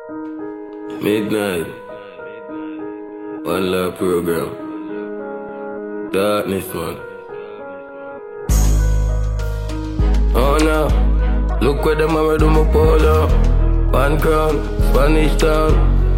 Midnight, one love program. Darkness, man. Oh no, look where them are do my polo. One crown, Spanish town.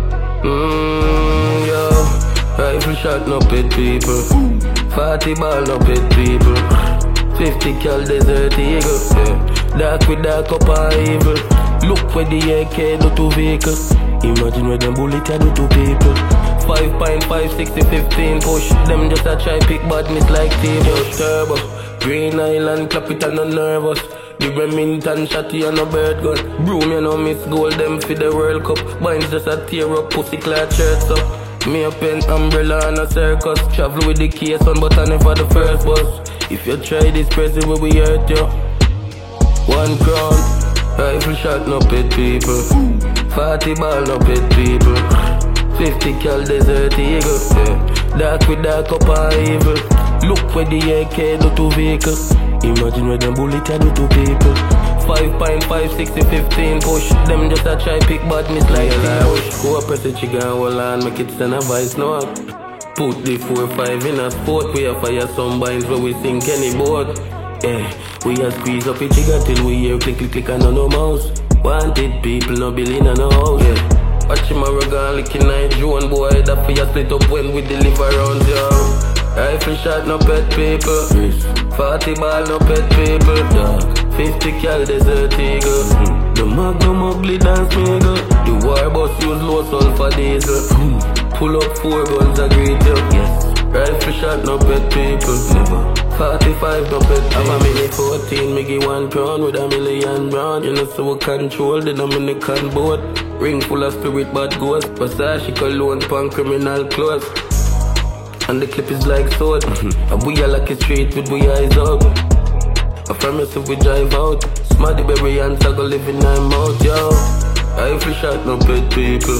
Yo, rifle shot no pet people. 40 ball no pet people. 50 cal desert eagle. Yeah. Dark with dark up and evil. Look where the AK do to vehicles. Imagine where them bullet do to people. 5.5, 60, 15 push. Them just a try pick badness like T-Bush. Turbo, Green Island, clap it and no nervous. The Remington shotty and no bird gun. Broom you know miss gold them for the World Cup. Binds just a tear up pussy clad shirts up. Me a pen umbrella and a circus. Travel with the case on but I never the first bus. If you try this present we will hurt you. One crown, rifle shot no pet people. 40 ball no pet people. 50 cal desert eagle. Yeah. Dark with dark up and evil. Look where the AK do to vehicles. Imagine where them bullet do to people. 5.5, 60, 15 push. Them just a try pick badness like T-Bush. Go up press the trigger and hold on, make it send a voice note. Put the 4-5 in a sport. We a fire some binds where we sink any boat. Yeah, we a squeeze up the trigger till we hear click click click and no mouse. Wanted people no building and no house. Yeah, watch him a rug licking night drone boy. That for ya split up when we deliver rounds, yo. Rifle shot no pet people. 40 ball no pet people. 50 cal desert eagle. The magnum ugly dance meagle. The war bus use low sulfur diesel. Pull up 4 guns a greet you. Yes. Rifle shot no pet people. Never. 45 no pet. I'm a mini 14, me give 1 crown with a million brown. You know so we control the Dominican boat. Ring full of spirit bad ghost. Versace cologne pan criminal clothes. And the clip is like sword. And we are like a street with we eyes out. I promise if we drive out. Smarty berry and go live in my mouth, yo. Rifle shot no pet people.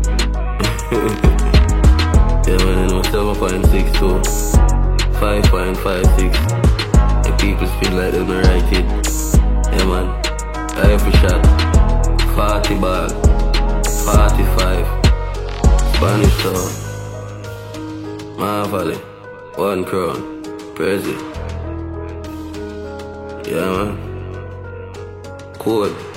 Yeah man, you know 7.62 5.56. The people feel like them write it. Yeah man, rifle shot 40 ball 45 Spanish town. Valley, 1 crown, Prezi. Yeah man, code